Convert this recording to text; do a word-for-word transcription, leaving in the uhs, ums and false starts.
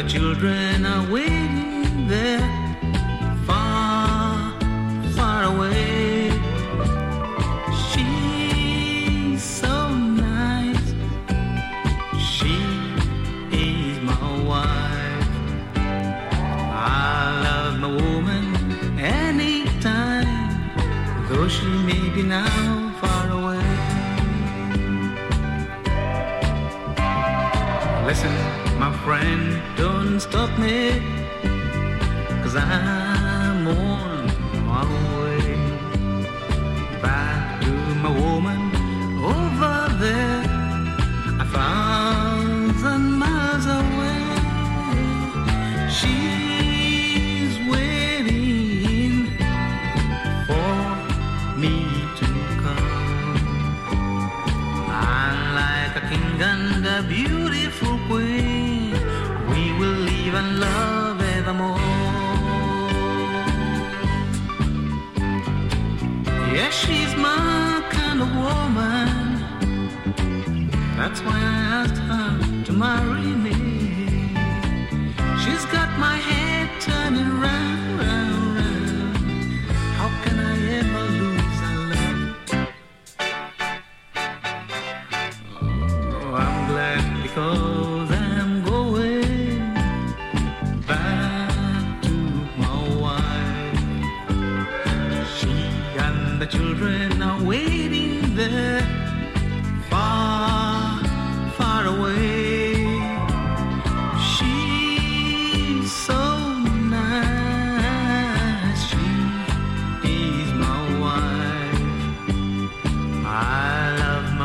children are waiting there, far, far away. She's so nice, she is my wife. I love my woman anytime, though she may be now far away. Listen, my friend, don't stop me, 'cause I'm on my way back to my woman over there, a thousand miles away. She's waiting for me to come. I'm like a king and a beautiful queen, we will live and love evermore. Yeah, she's my kind of woman, that's why I asked her to marry me. She's got my head turning round,